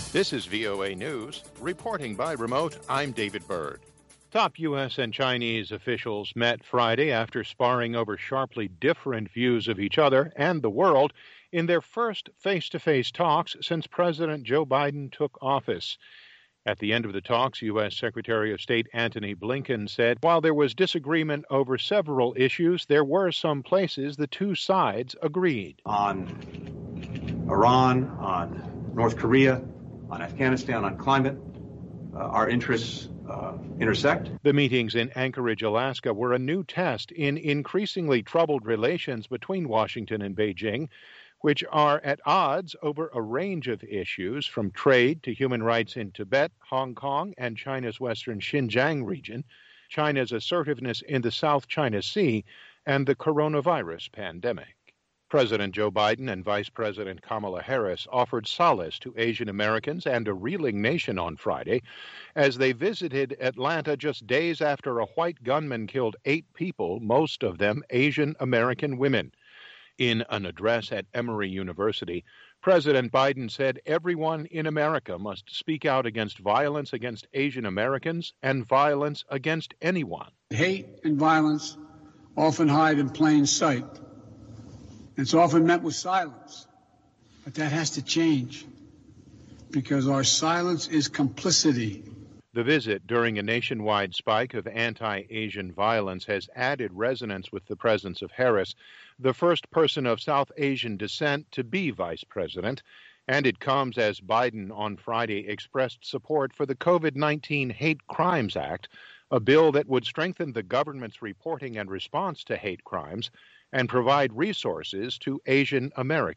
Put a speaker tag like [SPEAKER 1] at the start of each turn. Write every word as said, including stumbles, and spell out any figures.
[SPEAKER 1] This is V O A News. Reporting by remote, I'm David Byrd. Top U S and Chinese officials met Friday after sparring over sharply different views of each other and the world in their first face-to-face talks since President Joe Biden took office. At the end of the talks, U S. Secretary of State Antony Blinken said while there was disagreement over several issues, there were some places the two sides agreed.
[SPEAKER 2] On Iran, on North Korea, on Afghanistan, on climate, uh, our interests uh, intersect.
[SPEAKER 1] The meetings in Anchorage, Alaska were a new test in increasingly troubled relations between Washington and Beijing, which are at odds over a range of issues from trade to human rights in Tibet, Hong Kong, and China's western Xinjiang region, China's assertiveness in the South China Sea, and the coronavirus pandemic. President Joe Biden and Vice President Kamala Harris offered solace to Asian Americans and a reeling nation on Friday as they visited Atlanta just days after a white gunman killed eight people, most of them Asian American women. In an address at Emory University, President Biden said everyone in America must speak out against violence against Asian Americans and violence against anyone.
[SPEAKER 3] Hate and violence often hide in plain sight. It's often met with silence, but that has to change because our silence is complicity.
[SPEAKER 1] The visit during a nationwide spike of anti-Asian violence has added resonance with the presence of Harris, the first person of South Asian descent to be vice president, and it comes as Biden on Friday expressed support for the COVID nineteen Hate Crimes Act, a bill that would strengthen the government's reporting and response to hate crimes and provide resources to Asian Americans.